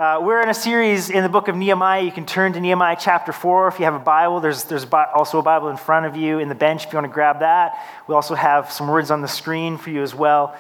We're in a series in the book of Nehemiah. You can turn to Nehemiah chapter 4 if you have a Bible. There's also a Bible in front of you in the bench if you want to grab that. We also have some words on the screen for you as well.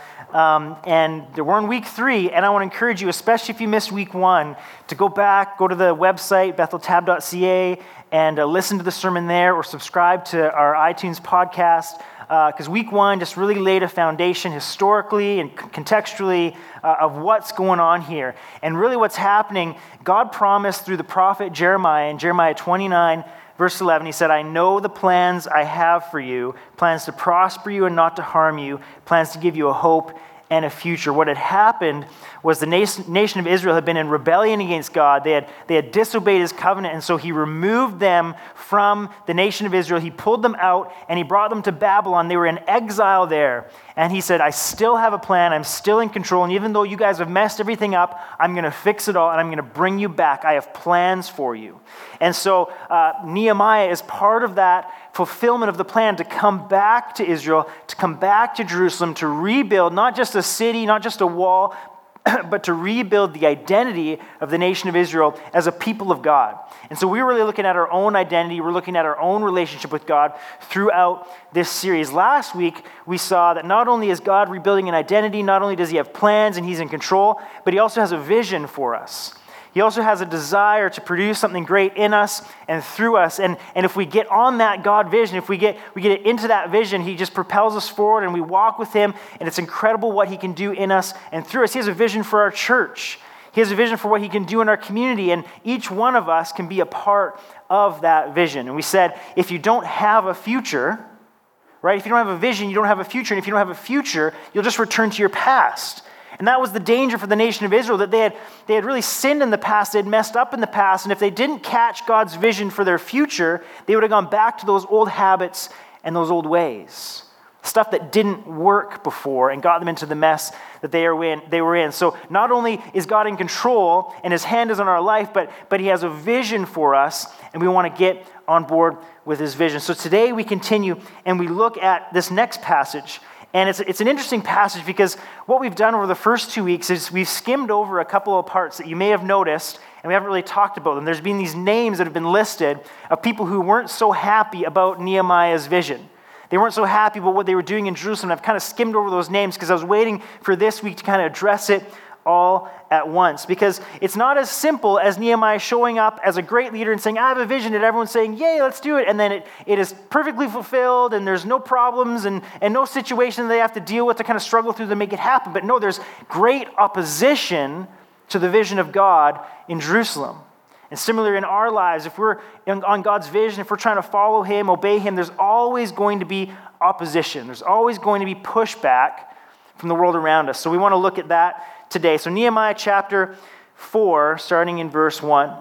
And we're in week 3, and I want to encourage you, especially if you missed week 1, to go back, go to the website, betheltab.ca, and listen to the sermon there, or subscribe to our iTunes podcast, because week 1 just really laid a foundation historically and contextually of what's going on here. And really what's happening, God promised through the prophet Jeremiah in Jeremiah 29, verse 11, he said, "I know the plans I have for you, plans to prosper you and not to harm you, plans to give you a hope and a future." What had happened was the nation of Israel had been in rebellion against God. They had disobeyed his covenant, and so he removed them from the nation of Israel. He pulled them out, and he brought them to Babylon. They were in exile there. And he said, "I still have a plan. I'm still in control. And even though you guys have messed everything up, I'm going to fix it all, and I'm going to bring you back. I have plans for you." And so Nehemiah is part of that fulfillment of the plan to come back to Israel, to come back to Jerusalem, to rebuild not just a city, not just a wall, but to rebuild the identity of the nation of Israel as a people of God. And so we're really looking at our own identity. We're looking at our own relationship with God throughout this series. Last week, we saw that not only is God rebuilding an identity, not only does he have plans and he's in control, but he also has a vision for us. He also has a desire to produce something great in us and through us. And if we get on that God vision, if we get into that vision, he just propels us forward and we walk with him. And it's incredible what he can do in us and through us. He has a vision for our church. He has a vision for what he can do in our community. And each one of us can be a part of that vision. And we said, if you don't have a future, right? If you don't have a vision, you don't have a future. And if you don't have a future, you'll just return to your past. And that was the danger for the nation of Israel, that they had really sinned in the past, they had messed up in the past, and if they didn't catch God's vision for their future, they would have gone back to those old habits and those old ways. Stuff that didn't work before and got them into the mess that they were in. So not only is God in control and his hand is on our life, but he has a vision for us, and we want to get on board with his vision. So today we continue and we look at this next passage. And it's an interesting passage because what we've done over the first 2 weeks is we've skimmed over a couple of parts that you may have noticed, and we haven't really talked about them. There's been these names that have been listed of people who weren't so happy about Nehemiah's vision. They weren't so happy about what they were doing in Jerusalem. I've kind of skimmed over those names because I was waiting for this week to kind of address it all at once, because it's not as simple as Nehemiah showing up as a great leader and saying, "I have a vision," and everyone's saying, "Yay, let's do it." And then it is perfectly fulfilled and there's no problems and no situation they have to deal with to kind of struggle through to make it happen. But no, there's great opposition to the vision of God in Jerusalem. And similarly in our lives, if we're on God's vision, if we're trying to follow him, obey him, there's always going to be opposition. There's always going to be pushback from the world around us. So we want to look at that today. So Nehemiah chapter 4, starting in verse 1.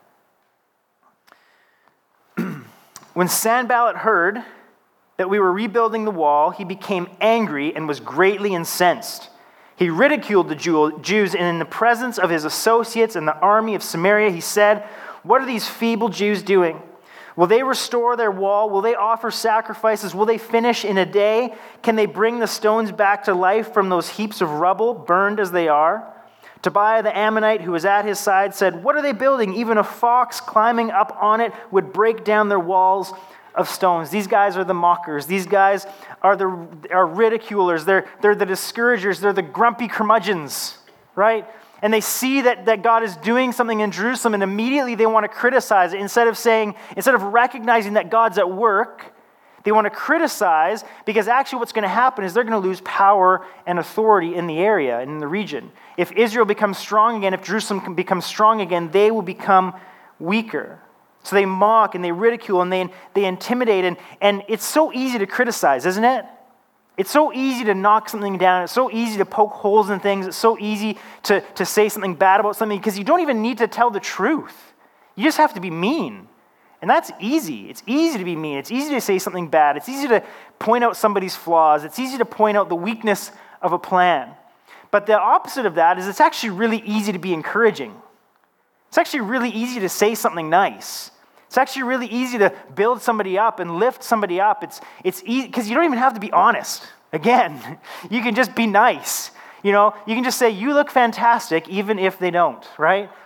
When Sanballat heard that we were rebuilding the wall, he became angry and was greatly incensed. He ridiculed the Jews, and in the presence of his associates and the army of Samaria, he said, "What are these feeble Jews doing? Will they restore their wall? Will they offer sacrifices? Will they finish in a day? Can they bring the stones back to life from those heaps of rubble, burned as they are?" Tobiah the Ammonite, who was at his side, said, "What are they building? Even a fox climbing up on it would break down their walls of stones." These guys are the mockers. These guys are ridiculers. They're the discouragers. They're the grumpy curmudgeons, right? And they see that God is doing something in Jerusalem, and immediately they want to criticize it. Instead of recognizing that God's at work, they want to criticize, because actually what's going to happen is they're going to lose power and authority in the area, in the region. If Israel becomes strong again, if Jerusalem becomes strong again, they will become weaker. So they mock and they ridicule and they intimidate, and it's so easy to criticize, isn't it? It's so easy to knock something down. It's so easy to poke holes in things. It's so easy to say something bad about something, because you don't even need to tell the truth. You just have to be mean. And that's easy. It's easy to be mean. It's easy to say something bad. It's easy to point out somebody's flaws. It's easy to point out the weakness of a plan. But the opposite of that is it's actually really easy to be encouraging. It's actually really easy to say something nice. It's actually really easy to build somebody up and lift somebody up. It's easy because you don't even have to be honest. Again, you can just be nice. You can just say, "You look fantastic," even if they don't, right?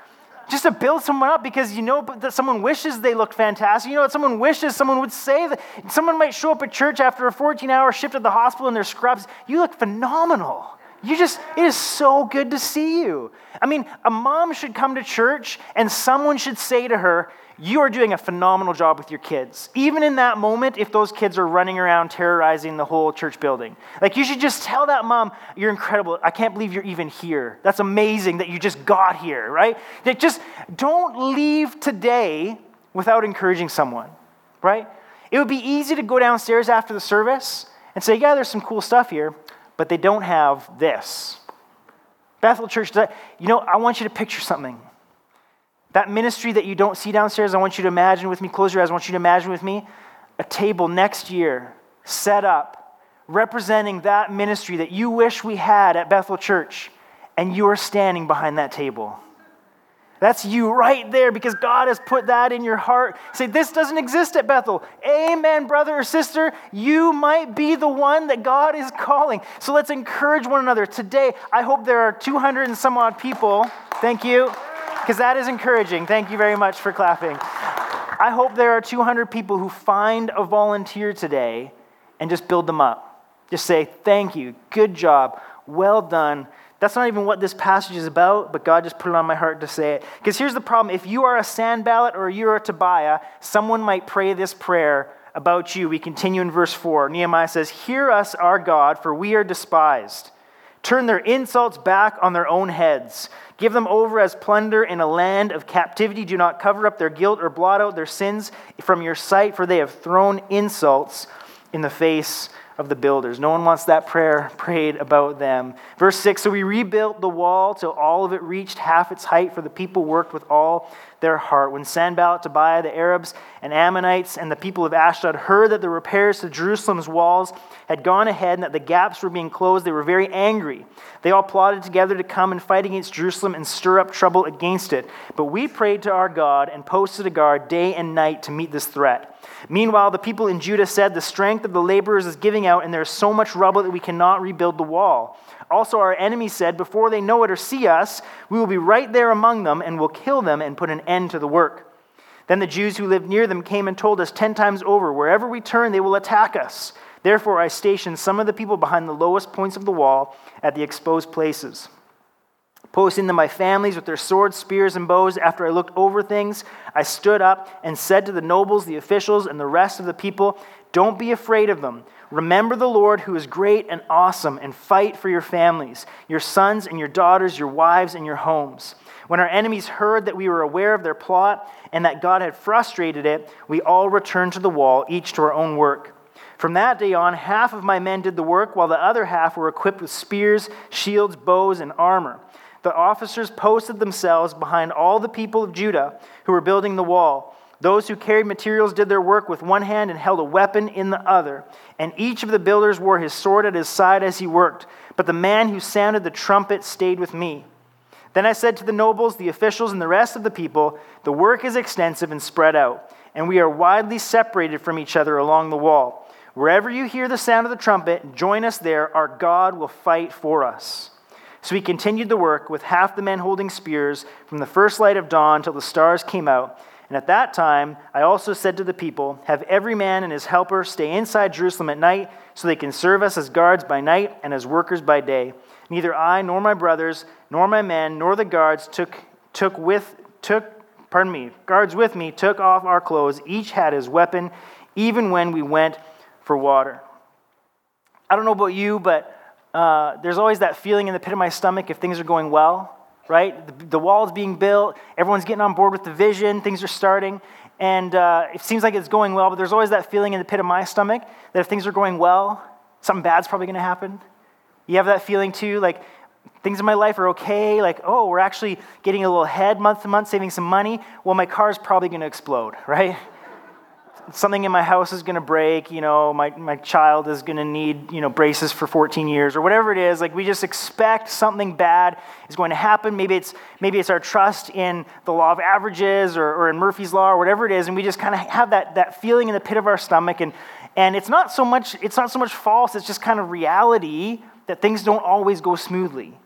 just to build someone up because you know that someone wishes they looked fantastic. You know that someone wishes someone would say that. Someone might show up at church after a 14-hour shift at the hospital in their scrubs. You look phenomenal. It is so good to see you. I mean, a mom should come to church and someone should say to her, you are doing a phenomenal job with your kids. Even in that moment, if those kids are running around terrorizing the whole church building. Like, you should just tell that mom, you're incredible. I can't believe you're even here. That's amazing that you just got here, right? That just don't leave today without encouraging someone, right? It would be easy to go downstairs after the service and say, yeah, there's some cool stuff here, but they don't have this. Bethel Church, I want you to picture something. That ministry that you don't see downstairs, I want you to imagine with me, close your eyes, I want you to imagine with me a table next year set up representing that ministry that you wish we had at Bethel Church, and you are standing behind that table. That's you right there because God has put that in your heart. Say, this doesn't exist at Bethel. Amen, brother or sister. You might be the one that God is calling. So let's encourage one another. Today, I hope there are 200 and some odd people. Thank you. Because that is encouraging. Thank you very much for clapping. I hope there are 200 people who find a volunteer today and just build them up. Just say, thank you, good job, well done. That's not even what this passage is about, but God just put it on my heart to say it. Because here's the problem. If you are a Sanballat or you're a Tobiah, someone might pray this prayer about you. We continue in verse 4. Nehemiah says, hear us, our God, for we are despised. Turn their insults back on their own heads. Give them over as plunder in a land of captivity. Do not cover up their guilt or blot out their sins from your sight, for they have thrown insults in the face of the builders. No one wants that prayer prayed about them. Verse 6, so we rebuilt the wall till all of it reached half its height, for the people worked with all their heart. When Sanballat, Tobiah, the Arabs and Ammonites, and the people of Ashdod heard that the repairs to Jerusalem's walls had gone ahead and that the gaps were being closed, they were very angry. They all plotted together to come and fight against Jerusalem and stir up trouble against it. But we prayed to our God and posted a guard day and night to meet this threat. Meanwhile, the people in Judah said, the strength of the laborers is giving out, and there is so much rubble that we cannot rebuild the wall. Also, our enemies said, before they know it or see us, we will be right there among them and will kill them and put an end to the work. Then the Jews who lived near them came and told us 10 times over, wherever we turn, they will attack us. Therefore, I stationed some of the people behind the lowest points of the wall at the exposed places. Posting them by families with their swords, spears, and bows, after I looked over things, I stood up and said to the nobles, the officials, and the rest of the people, don't be afraid of them. Remember the Lord who is great and awesome, and fight for your families, your sons and your daughters, your wives and your homes. When our enemies heard that we were aware of their plot and that God had frustrated it, we all returned to the wall, each to our own work. From that day on, half of my men did the work, while the other half were equipped with spears, shields, bows, and armor. The officers posted themselves behind all the people of Judah who were building the wall. Those who carried materials did their work with one hand and held a weapon in the other. And each of the builders wore his sword at his side as he worked. But the man who sounded the trumpet stayed with me. Then I said to the nobles, the officials, and the rest of the people, the work is extensive and spread out, and we are widely separated from each other along the wall. Wherever you hear the sound of the trumpet, join us there. Our God will fight for us. So we continued the work with half the men holding spears from the first light of dawn till the stars came out. And at that time, I also said to the people, have every man and his helper stay inside Jerusalem at night so they can serve us as guards by night and as workers by day. Neither I nor my brothers nor my men nor the guards guards with me took off our clothes. Each had his weapon, even when we went for water. I don't know about you, but there's always that feeling in the pit of my stomach if things are going well, right? The wall is being built, everyone's getting on board with the vision, things are starting, and it seems like it's going well, but there's always that feeling in the pit of my stomach that if things are going well, something bad's probably going to happen. You have that feeling too, like things in my life are okay, like, oh, we're actually getting a little ahead month to month, saving some money. Well, my car's probably going to explode, right? Something in my house is going to break, my child is going to need, braces for 14 years or whatever it is. Like, we just expect something bad is going to happen. Maybe it's our trust in the law of averages or in Murphy's Law or whatever it is, and we just kind of have that feeling in the pit of our stomach, and it's not so much false, it's just kind of reality that things don't always go smoothly.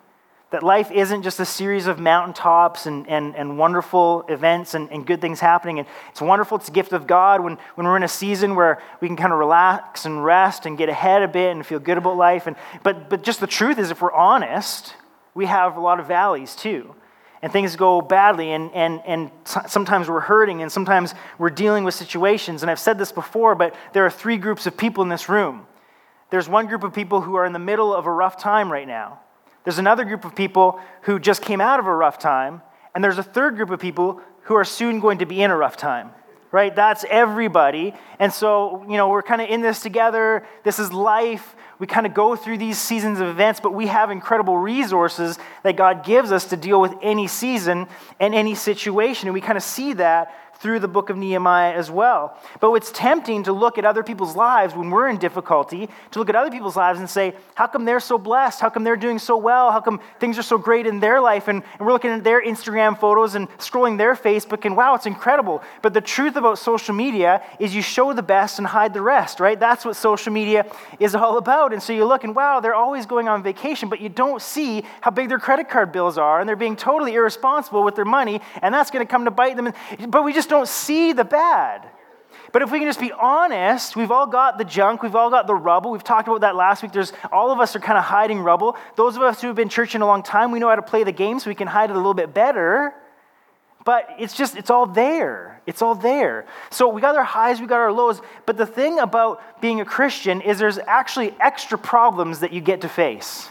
That life isn't just a series of mountaintops and wonderful events and good things happening. And it's wonderful. It's a gift of God when we're in a season where we can kind of relax and rest and get ahead a bit and feel good about life. But just the truth is, if we're honest, we have a lot of valleys too. And things go badly, and sometimes we're hurting, and sometimes we're dealing with situations. And I've said this before, but there are 3 groups of people in this room. There's one group of people who are in the middle of a rough time right now. There's another group of people who just came out of a rough time, and there's a third group of people who are soon going to be in a rough time, right? That's everybody. And so, we're kind of in this together. This is life. We kind of go through these seasons of events, but we have incredible resources that God gives us to deal with any season and any situation. And we kind of see that through the book of Nehemiah as well. But it's tempting to look at other people's lives when we're in difficulty, to look at other people's lives and say, how come they're so blessed? How come they're doing so well? How come things are so great in their life? And we're looking at their Instagram photos and scrolling their Facebook, and wow, it's incredible. But the truth about social media is you show the best and hide the rest, right? That's what social media is all about. And so you look and wow, they're always going on vacation, but you don't see how big their credit card bills are, and they're being totally irresponsible with their money, and that's going to come to bite them. But we just don't see the bad. But if we can just be honest, we've all got the junk, we've all got the rubble. We've talked about that last week. All of us are kind of hiding rubble. Those of us who have been churching a long time, we know how to play the game so we can hide it a little bit better. But it's all there. It's all there. So we got our highs, we got our lows. But the thing about being a Christian is there's actually extra problems that you get to face.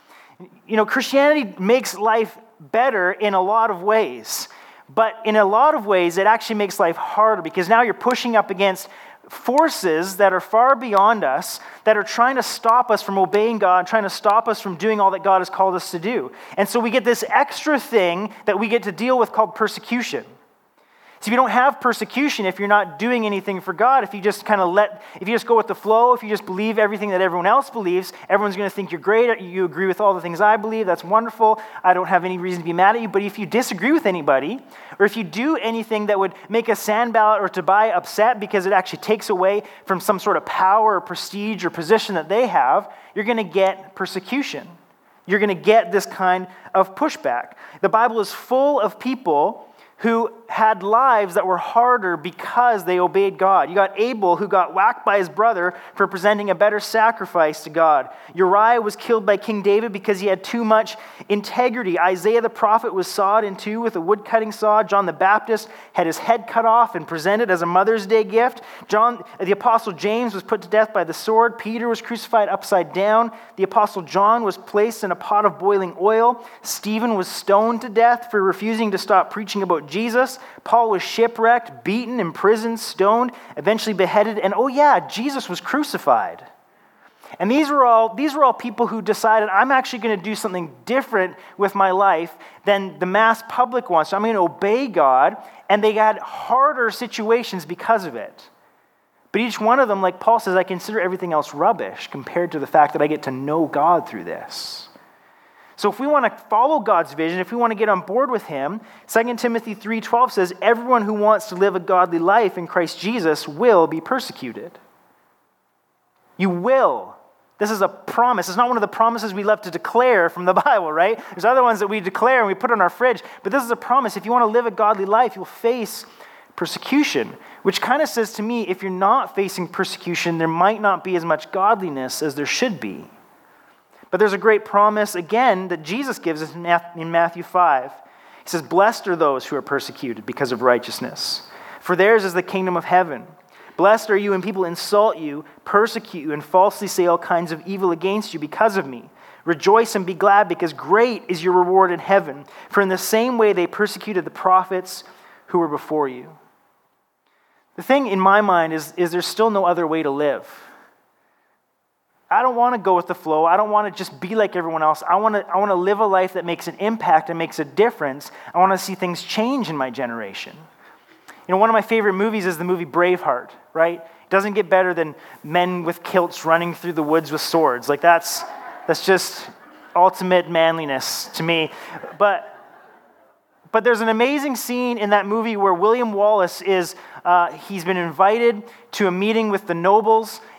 Christianity makes life better in a lot of ways. But in a lot of ways, it actually makes life harder because now you're pushing up against forces that are far beyond us, that are trying to stop us from obeying God, trying to stop us from doing all that God has called us to do. And so we get this extra thing that we get to deal with called persecution. So you don't have persecution if you're not doing anything for God. If you just if you just go with the flow, if you just believe everything that everyone else believes, everyone's going to think you're great. You agree with all the things I believe. That's wonderful. I don't have any reason to be mad at you. But if you disagree with anybody, or if you do anything that would make a Sanballat or Tobiah upset because it actually takes away from some sort of power or prestige or position that they have, you're going to get persecution. You're going to get this kind of pushback. The Bible is full of people who had lives that were harder because they obeyed God. You got Abel, who got whacked by his brother for presenting a better sacrifice to God. Uriah was killed by King David because he had too much integrity. Isaiah the prophet was sawed in two with a wood-cutting saw. John the Baptist had his head cut off and presented as a Mother's Day gift. The Apostle James was put to death by the sword. Peter was crucified upside down. The Apostle John was placed in a pot of boiling oil. Stephen was stoned to death for refusing to stop preaching about Jesus. Paul was shipwrecked, beaten, imprisoned, stoned, eventually beheaded, and Jesus was crucified. And these were all people who decided, I'm actually going to do something different with my life than the mass public wants. So I'm going to obey God, and they had harder situations because of it. But each one of them, like Paul says, I consider everything else rubbish compared to the fact that I get to know God through this. So if we want to follow God's vision, if we want to get on board with him, 2 Timothy 3:12 says, everyone who wants to live a godly life in Christ Jesus will be persecuted. You will. This is a promise. It's not one of the promises we love to declare from the Bible, right? There's other ones that we declare and we put on our fridge, but this is a promise. If you want to live a godly life, you'll face persecution, which kind of says to me, if you're not facing persecution, there might not be as much godliness as there should be. But there's a great promise, again, that Jesus gives us in Matthew 5. He says, blessed are those who are persecuted because of righteousness, for theirs is the kingdom of heaven. Blessed are you when people insult you, persecute you, and falsely say all kinds of evil against you because of me. Rejoice and be glad, because great is your reward in heaven. For in the same way they persecuted the prophets who were before you. The thing in my mind is there's still no other way to live. I don't want to go with the flow. I don't want to just be like everyone else. I want to live a life that makes an impact and makes a difference. I want to see things change in my generation. One of my favorite movies is the movie Braveheart, right? It doesn't get better than men with kilts running through the woods with swords. Like that's just ultimate manliness to me. But there's an amazing scene in that movie where William Wallace he's been invited to a meeting with the nobles,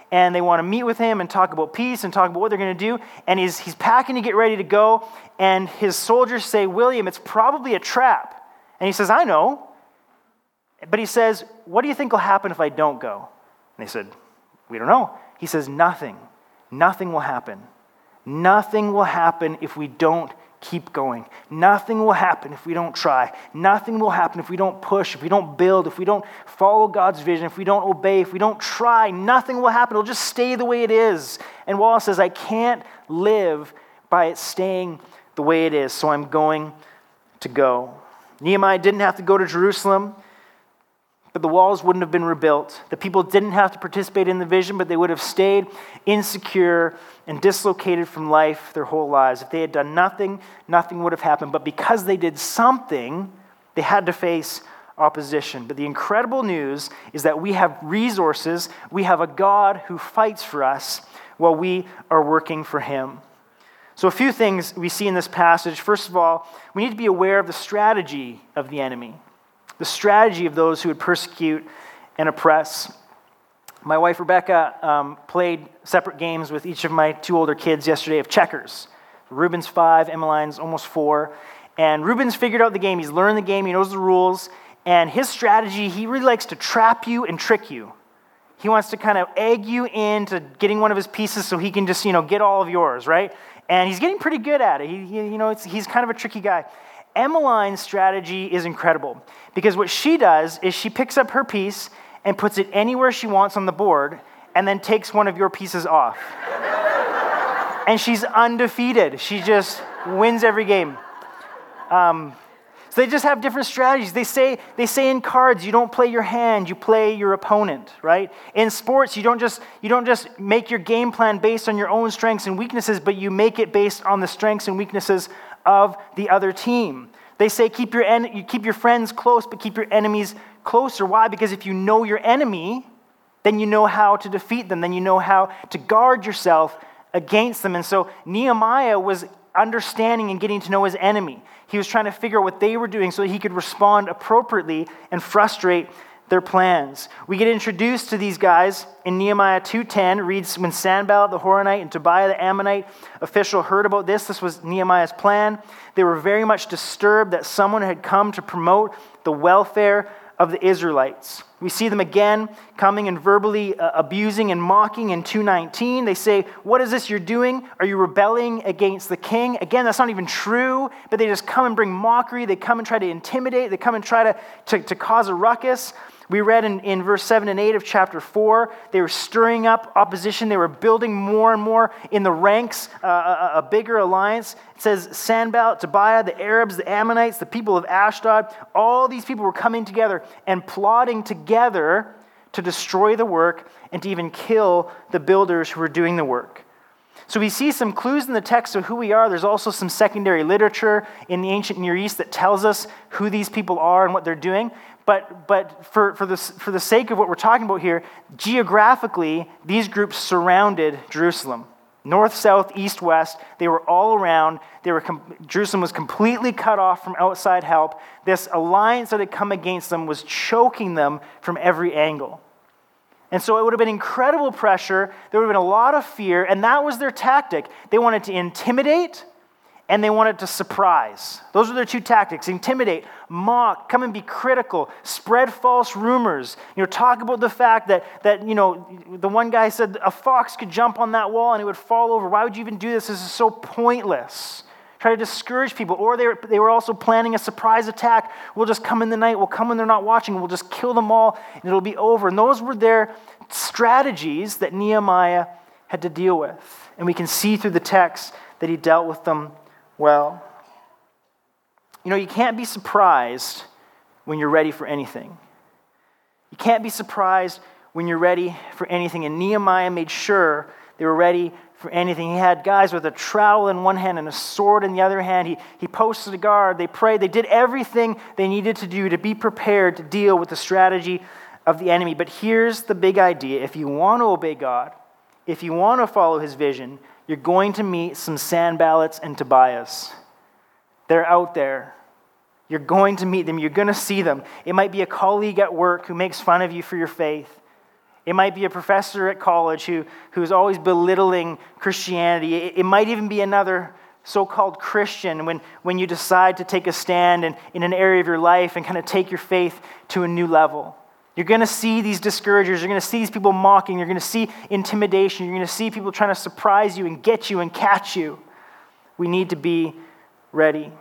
and they want to meet with him and talk about peace and talk about what they're going to do. And he's packing to get ready to go, and his soldiers say, William, it's probably a trap. And he says, I know. But he says, what do you think will happen if I don't go? And they said, we don't know. He says, nothing. Nothing will happen. Nothing will happen if we don't keep going. Nothing will happen if we don't try. Nothing will happen if we don't push, if we don't build, if we don't follow God's vision, if we don't obey, if we don't try. Nothing will happen. It'll just stay the way it is. And Wallace says, I can't live by it staying the way it is, so I'm going to go. Nehemiah didn't have to go to Jerusalem, but the walls wouldn't have been rebuilt. The people didn't have to participate in the vision, but they would have stayed insecure and dislocated from life their whole lives. If they had done nothing, nothing would have happened. But because they did something, they had to face opposition. But the incredible news is that we have resources. We have a God who fights for us while we are working for him. So a few things we see in this passage. First of all, we need to be aware of the strategy of the enemy. The strategy of those who would persecute and oppress. My wife, Rebecca, played separate games with each of my two older kids yesterday of checkers. Ruben's 5, Emmeline's almost 4. And Ruben's figured out the game. He's learned the game. He knows the rules. And his strategy, he really likes to trap you and trick you. He wants to kind of egg you into getting one of his pieces so he can just, get all of yours, right? And he's getting pretty good at it. He's kind of a tricky guy. Emmeline's strategy is incredible because what she does is she picks up her piece and puts it anywhere she wants on the board and then takes one of your pieces off. And she's undefeated. She just wins every game. So they just have different strategies. They say in cards, you don't play your hand, you play your opponent, right? In sports, you don't just make your game plan based on your own strengths and weaknesses, but you make it based on the strengths and weaknesses of the other team. They say keep your friends close, but keep your enemies closer. Why? Because if you know your enemy, then you know how to defeat them. Then you know how to guard yourself against them. And so Nehemiah was understanding and getting to know his enemy. He was trying to figure out what they were doing so that he could respond appropriately and frustrate their plans. We get introduced to these guys in Nehemiah 2:10. Reads, when Sanballat the Horonite and Tobiah the Ammonite official heard about this was Nehemiah's plan. They were very much disturbed that someone had come to promote the welfare of the Israelites. We see them again coming and verbally abusing and mocking in 2:19. They say, what is this you're doing? Are you rebelling against the king? Again, that's not even true, but they just come and bring mockery. They come and try to intimidate. They come and try to cause a ruckus. We read in verse 7 and 8 of chapter 4, they were stirring up opposition. They were building more and more in the ranks, a bigger alliance. It says Sanballat, Tobiah, the Arabs, the Ammonites, the people of Ashdod, all these people were coming together and plotting together to destroy the work and to even kill the builders who were doing the work. So we see some clues in the text of who we are. There's also some secondary literature in the ancient Near East that tells us who these people are and what they're doing. But for the sake of what we're talking about here, geographically, these groups surrounded Jerusalem. North, south, east, west, they were all around. Jerusalem was completely cut off from outside help. This alliance that had come against them was choking them from every angle. And so it would have been incredible pressure. There would have been a lot of fear, and that was their tactic. They wanted to intimidate, and they wanted to surprise. Those were their two tactics: intimidate, mock, come and be critical, spread false rumors. Talk about the fact that the one guy said a fox could jump on that wall and it would fall over. Why would you even do this? This is so pointless. Try to discourage people. Or they were also planning a surprise attack. We'll just come in the night. We'll come when they're not watching. We'll just kill them all and it'll be over. And those were their strategies that Nehemiah had to deal with. And we can see through the text that he dealt with them well. You can't be surprised when you're ready for anything. You can't be surprised when you're ready for anything. And Nehemiah made sure they were ready for anything. He had guys with a trowel in one hand and a sword in the other hand. He posted a guard. They prayed. They did everything they needed to do to be prepared to deal with the strategy of the enemy. But here's the big idea. If you want to obey God, if you want to follow his vision, you're going to meet some Sanballats and Tobias. They're out there. You're going to meet them. You're going to see them. It might be a colleague at work who makes fun of you for your faith. It might be a professor at college who's always belittling Christianity. It might even be another so-called Christian when you decide to take a stand in an area of your life and kind of take your faith to a new level. You're going to see these discouragers. You're going to see these people mocking. You're going to see intimidation. You're going to see people trying to surprise you and get you and catch you. We need to be ready.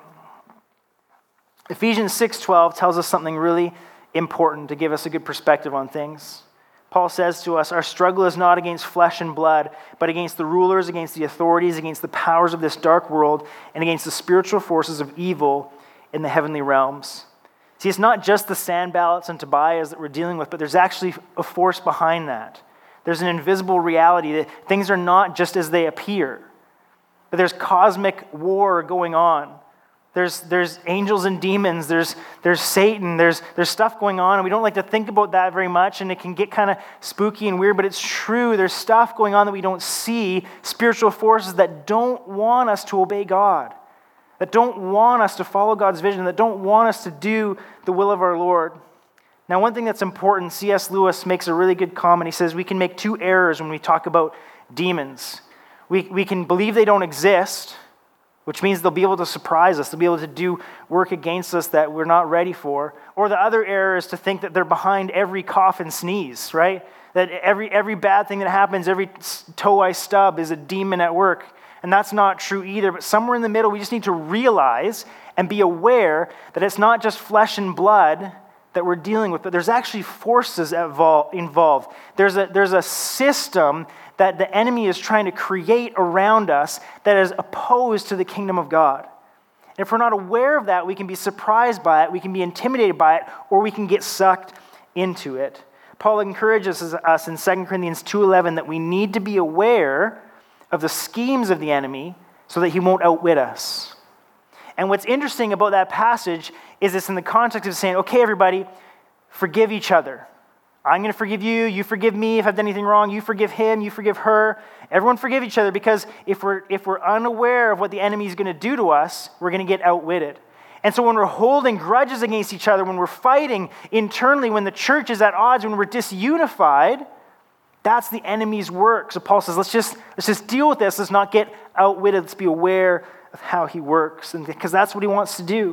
Ephesians 6:12 tells us something really important to give us a good perspective on things. Paul says to us, our struggle is not against flesh and blood, but against the rulers, against the authorities, against the powers of this dark world, and against the spiritual forces of evil in the heavenly realms. See, it's not just the Sanballats and Tobiahs that we're dealing with, but there's actually a force behind that. There's an invisible reality that things are not just as they appear, but there's cosmic war going on. There's angels and demons, there's Satan, there's stuff going on, and we don't like to think about that very much, and it can get kind of spooky and weird, but it's true. There's stuff going on that we don't see, spiritual forces that don't want us to obey God, that don't want us to follow God's vision, that don't want us to do the will of our Lord. Now, one thing that's important, C.S. Lewis makes a really good comment. He says we can make two errors when we talk about demons. We can believe they don't exist, which means they'll be able to surprise us. They'll be able to do work against us that we're not ready for. Or the other error is to think that they're behind every cough and sneeze, right? That every bad thing that happens, every toe I stub is a demon at work. And that's not true either. But somewhere in the middle, we just need to realize and be aware that it's not just flesh and blood that we're dealing with, but there's actually forces involved. There's a system that the enemy is trying to create around us that is opposed to the kingdom of God. And if we're not aware of that, we can be surprised by it, we can be intimidated by it, or we can get sucked into it. Paul encourages us in 2 Corinthians 2:11 that we need to be aware of the schemes of the enemy so that he won't outwit us. And what's interesting about that passage is it's in the context of saying, okay, everybody, forgive each other. I'm going to forgive you, you forgive me if I've done anything wrong, you forgive him, you forgive her. Everyone forgive each other, because if we're unaware of what the enemy is going to do to us, we're going to get outwitted. And so when we're holding grudges against each other, when we're fighting internally, when the church is at odds, when we're disunified, that's the enemy's work. So Paul says, let's just deal with this. Let's not get outwitted. Let's be aware of how he works, and because that's what he wants to do.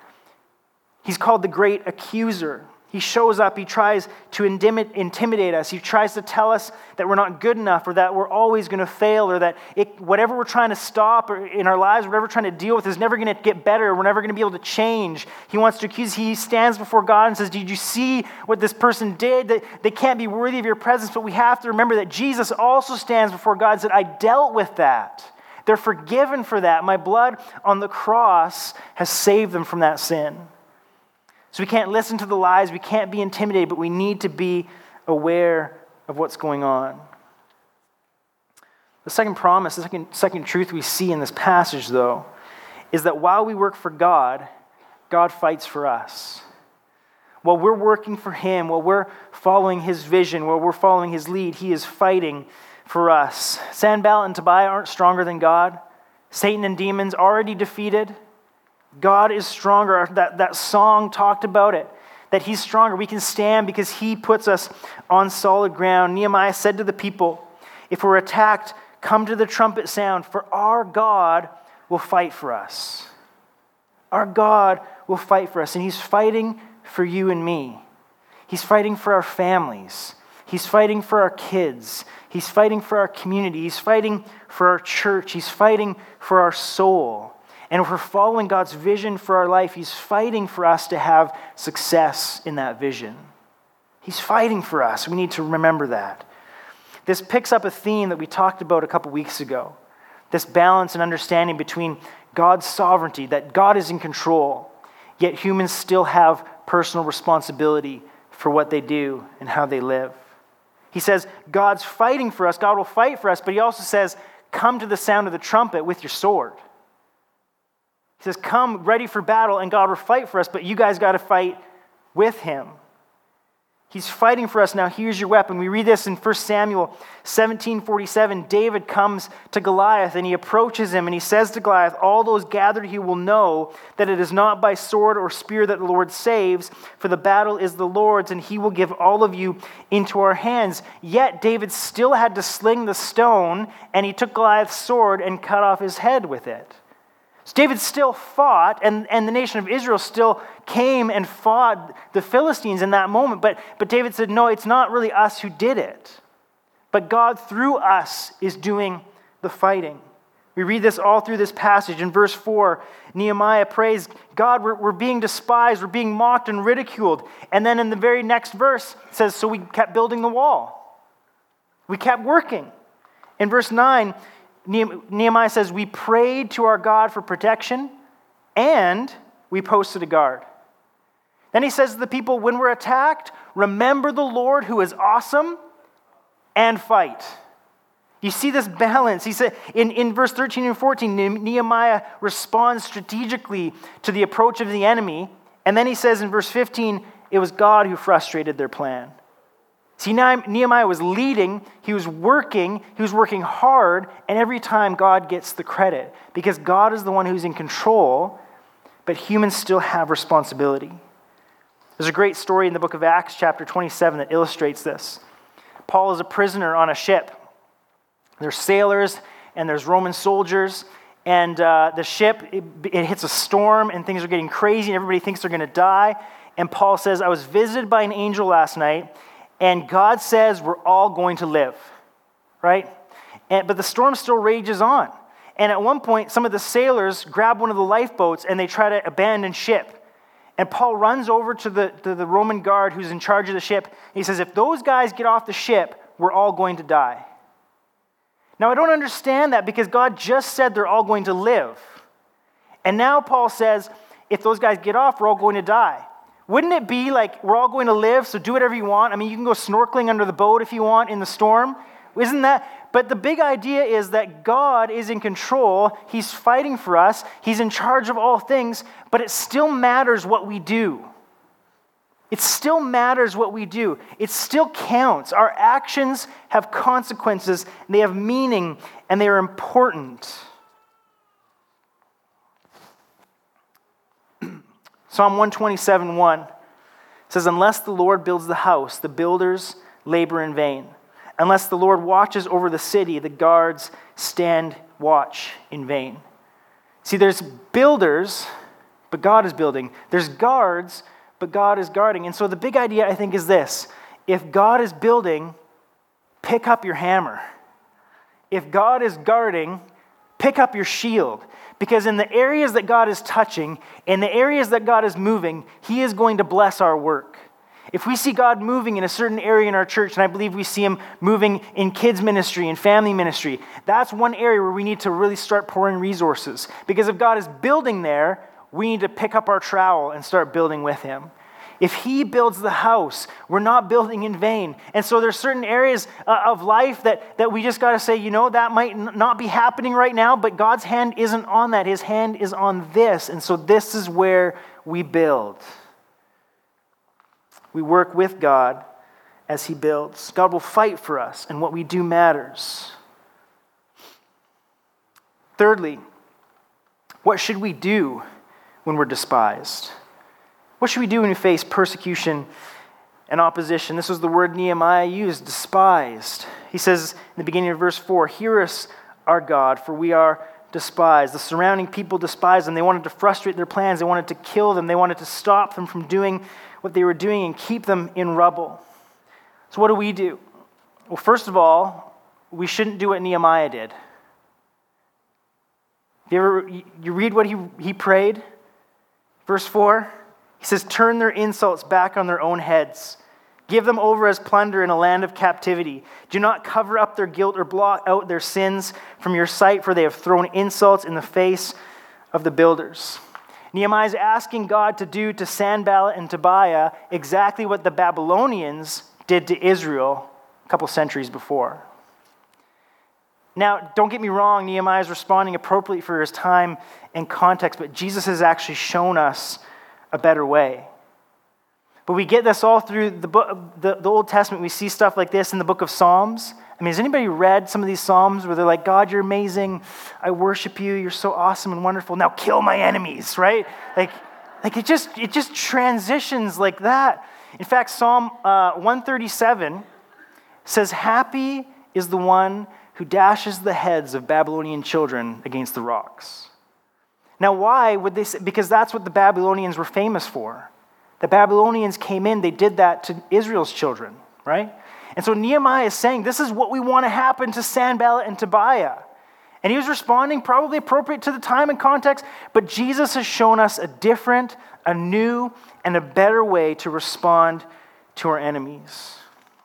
He's called the great accuser. He shows up, he tries to intimidate us. He tries to tell us that we're not good enough, or that we're always going to fail, or that whatever we're trying to stop or in our lives, whatever we're trying to deal with is never going to get better. We're never going to be able to change. He wants to accuse. He stands before God and says, did you see what this person did? That they can't be worthy of your presence, but we have to remember that Jesus also stands before God and said, I dealt with that. They're forgiven for that. My blood on the cross has saved them from that sin. So we can't listen to the lies, we can't be intimidated, but we need to be aware of what's going on. The second promise, the second truth we see in this passage, though, is that while we work for God, God fights for us. While we're working for him, while we're following his vision, while we're following his lead, he is fighting for us. Sanballat and Tobiah aren't stronger than God. Satan and demons already defeated. God is stronger. That song talked about it, that he's stronger. We can stand because he puts us on solid ground. Nehemiah said to the people, if we're attacked, come to the trumpet sound, for our God will fight for us. Our God will fight for us, and he's fighting for you and me. He's fighting for our families. He's fighting for our kids. He's fighting for our community. He's fighting for our church. He's fighting for our soul. And if we're following God's vision for our life, he's fighting for us to have success in that vision. He's fighting for us. We need to remember that. This picks up a theme that we talked about a couple weeks ago. This balance and understanding between God's sovereignty, that God is in control, yet humans still have personal responsibility for what they do and how they live. He says, God's fighting for us, God will fight for us, but he also says, come to the sound of the trumpet with your sword. He says, come ready for battle, and God will fight for us, but you guys got to fight with him. He's fighting for us. Now here's your weapon. We read this in 1 Samuel 17:47. David comes to Goliath and he approaches him and he says to Goliath, all those gathered here will know that it is not by sword or spear that the Lord saves, for the battle is the Lord's, and he will give all of you into our hands. Yet David still had to sling the stone, and he took Goliath's sword and cut off his head with it. So David still fought, and the nation of Israel still came and fought the Philistines in that moment. But David said, no, it's not really us who did it. But God through us is doing the fighting. We read this all through this passage. In verse 4, Nehemiah prays, God, we're being despised, we're being mocked and ridiculed. And then in the very next verse, it says, so we kept building the wall. We kept working. In verse 9, Nehemiah says, we prayed to our God for protection, and we posted a guard. Then he says to the people, when we're attacked, remember the Lord who is awesome, and fight. You see this balance. He said in verse 13 and 14, Nehemiah responds strategically to the approach of the enemy. And then he says in verse 15, it was God who frustrated their plan. See, Nehemiah was leading, he was working hard, and every time God gets the credit because God is the one who's in control, but humans still have responsibility. There's a great story in the book of Acts, chapter 27, that illustrates this. Paul is a prisoner on a ship. There's sailors and there's Roman soldiers, and the ship, it hits a storm and things are getting crazy and everybody thinks they're going to die. And Paul says, I was visited by an angel last night, and God says we're all going to live, right? But the storm still rages on. And at one point, some of the sailors grab one of the lifeboats and they try to abandon ship. And Paul runs over to the Roman guard who's in charge of the ship. He says, if those guys get off the ship, we're all going to die. Now, I don't understand that because God just said they're all going to live. And now Paul says, if those guys get off, we're all going to die. Wouldn't it be like we're all going to live, so do whatever you want? I mean, you can go snorkeling under the boat if you want in the storm. Isn't that? But the big idea is that God is in control. He's fighting for us. He's in charge of all things, but it still matters what we do. It still matters what we do. It still counts. Our actions have consequences, and they have meaning, and they are important. Psalm 127:1 says, unless the Lord builds the house, the builders labor in vain. Unless the Lord watches over the city, the guards stand watch in vain. See, there's builders, but God is building. There's guards, but God is guarding. And so the big idea, I think, is this. If God is building, pick up your hammer. If God is guarding, pick up your shield. Because in the areas that God is touching, in the areas that God is moving, He is going to bless our work. If we see God moving in a certain area in our church, and I believe we see Him moving in kids ministry and family ministry, that's one area where we need to really start pouring resources. Because if God is building there, we need to pick up our trowel and start building with Him. If He builds the house, we're not building in vain. And so there's certain areas of life that we just got to say, that might not be happening right now, but God's hand isn't on that. His hand is on this. And so this is where we build. We work with God as He builds. God will fight for us, and what we do matters. Thirdly, what should we do when we're despised? What should we do when we face persecution and opposition? This was the word Nehemiah used, despised. He says in the beginning of verse 4, hear us, our God, for we are despised. The surrounding people despised them. They wanted to frustrate their plans. They wanted to kill them. They wanted to stop them from doing what they were doing and keep them in rubble. So what do? Well, first of all, we shouldn't do what Nehemiah did. You read what he prayed? Verse 4, he says, turn their insults back on their own heads. Give them over as plunder in a land of captivity. Do not cover up their guilt or blot out their sins from your sight, for they have thrown insults in the face of the builders. Nehemiah is asking God to do to Sanballat and Tobiah exactly what the Babylonians did to Israel a couple centuries before. Now, don't get me wrong, Nehemiah is responding appropriately for his time and context, but Jesus has actually shown us a better way. But we get this all through the Old Testament. We see stuff like this in the book of Psalms. I mean, has anybody read some of these Psalms where they're like, God, you're amazing. I worship you. You're so awesome and wonderful. Now kill my enemies, right? Like it just transitions like that. In fact, Psalm 137 says, happy is the one who dashes the heads of Babylonian children against the rocks. Now, why would they say? Because that's what the Babylonians were famous for. The Babylonians came in, they did that to Israel's children, right? And so Nehemiah is saying, this is what we want to happen to Sanballat and Tobiah. And he was responding probably appropriate to the time and context, but Jesus has shown us a different, a new, and a better way to respond to our enemies.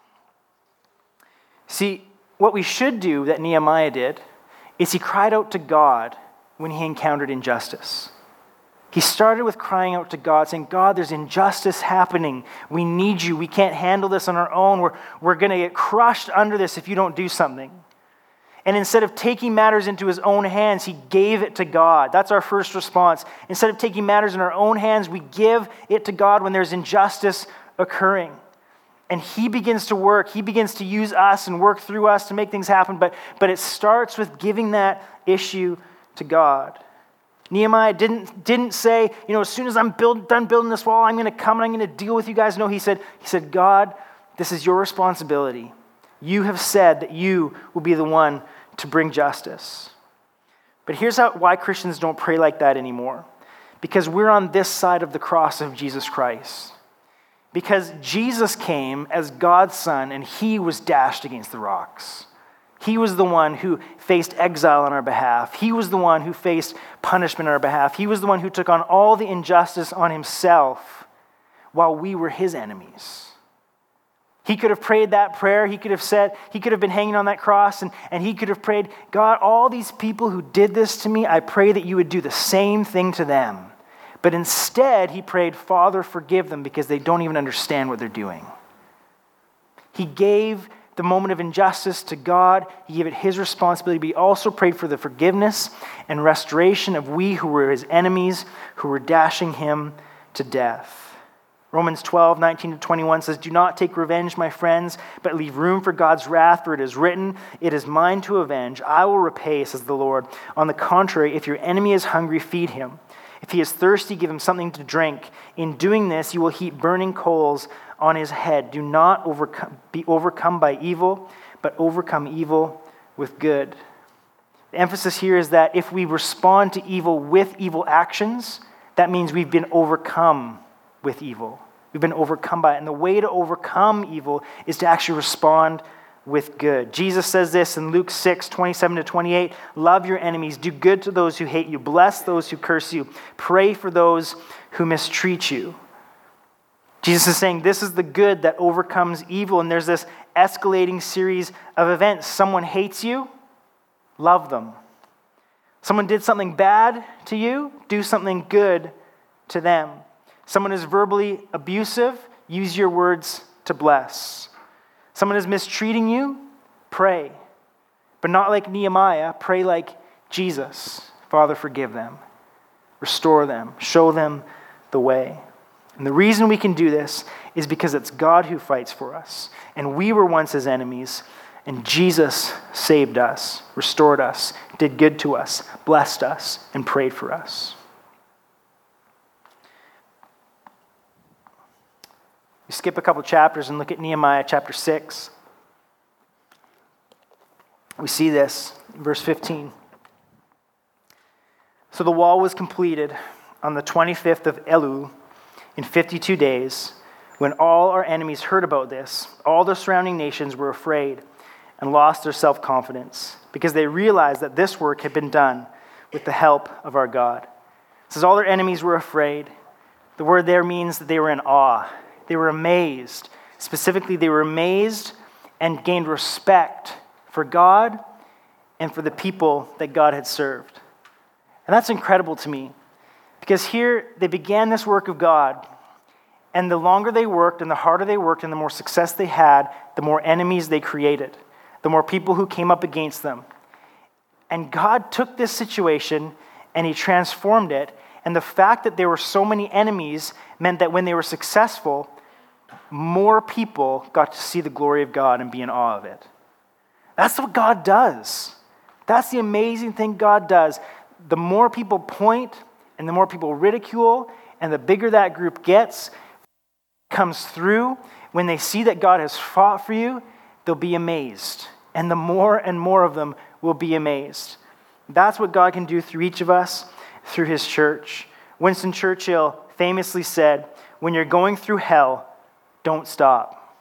See, what we should do that Nehemiah did is he cried out to God when he encountered injustice. He started with crying out to God, saying, God, there's injustice happening. We need you. We can't handle this on our own. We're going to get crushed under this if you don't do something. And instead of taking matters into his own hands, he gave it to God. That's our first response. Instead of taking matters in our own hands, we give it to God when there's injustice occurring. And he begins to work. He begins to use us and work through us to make things happen. But it starts with giving that issue to God. Nehemiah didn't say, as soon as I'm done building this wall, I'm going to come and I'm going to deal with you guys. No, he said, God, this is your responsibility. You have said that you will be the one to bring justice. But here's why Christians don't pray like that anymore. Because we're on this side of the cross of Jesus Christ. Because Jesus came as God's son and he was dashed against the rocks. He was the one who faced exile on our behalf. He was the one who faced punishment on our behalf. He was the one who took on all the injustice on himself while we were his enemies. He could have prayed that prayer. He could have been hanging on that cross and he could have prayed, God, all these people who did this to me, I pray that you would do the same thing to them. But instead, he prayed, Father, forgive them because they don't even understand what they're doing. He gave the moment of injustice to God. He gave it his responsibility, but he also prayed for the forgiveness and restoration of we who were his enemies, who were dashing him to death. Romans 12:19-21 says, do not take revenge, my friends, but leave room for God's wrath, for it is written, it is mine to avenge. I will repay, says the Lord. On the contrary, if your enemy is hungry, feed him. If he is thirsty, give him something to drink. In doing this, you will heap burning coals on his head. Do not be overcome by evil, but overcome evil with good. The emphasis here is that if we respond to evil with evil actions, that means we've been overcome with evil. We've been overcome by it. And the way to overcome evil is to actually respond with good. Jesus says this in Luke 6:27-28, love your enemies, do good to those who hate you, bless those who curse you, pray for those who mistreat you. Jesus is saying this is the good that overcomes evil, and there's this escalating series of events. Someone hates you, love them. Someone did something bad to you, do something good to them. Someone is verbally abusive, use your words to bless. Someone is mistreating you, pray. But not like Nehemiah, pray like Jesus. Father, forgive them, restore them, show them the way. And the reason we can do this is because it's God who fights for us. And we were once his enemies, and Jesus saved us, restored us, did good to us, blessed us, and prayed for us. We skip a couple chapters and look at Nehemiah chapter 6. We see this in verse 15. So the wall was completed on the 25th of Elul in 52 days. When all our enemies heard about this, all the surrounding nations were afraid and lost their self-confidence because they realized that this work had been done with the help of our God. It says all their enemies were afraid. The word there means that they were in awe. They were amazed. Specifically, they were amazed and gained respect for God and for the people that God had served. And that's incredible to me because here they began this work of God, and the longer they worked and the harder they worked and the more success they had, the more enemies they created, the more people who came up against them. And God took this situation and he transformed it, and the fact that there were so many enemies meant that when they were successful, more people got to see the glory of God and be in awe of it. That's what God does. That's the amazing thing God does. The more people point and the more people ridicule, and the bigger that group comes through, when they see that God has fought for you, they'll be amazed. And the more and more of them will be amazed. That's what God can do through each of us, through his church. Winston Churchill famously said, when you're going through hell, don't stop.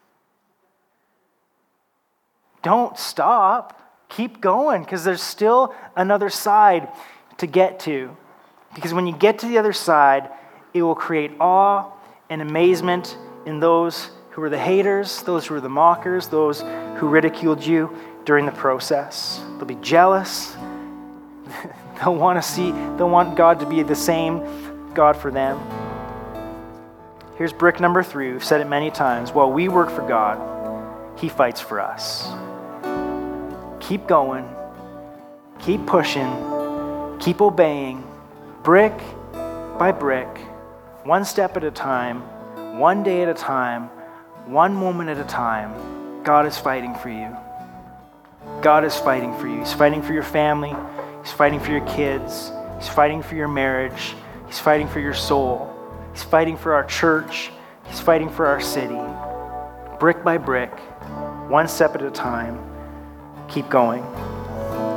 Don't stop. Keep going, because there's still another side to get to. Because when you get to the other side, it will create awe and amazement in those who are the haters, those who are the mockers, those who ridiculed you during the process. They'll be jealous. They'll want God to be the same God for them. Here's brick number 3. We've said it many times. While we work for God, he fights for us. Keep going. Keep pushing. Keep obeying. Brick by brick. One step at a time. One day at a time. One moment at a time. God is fighting for you. God is fighting for you. He's fighting for your family. He's fighting for your kids. He's fighting for your marriage. He's fighting for your soul. He's fighting for our church. He's fighting for our city. Brick by brick, one step at a time. Keep going.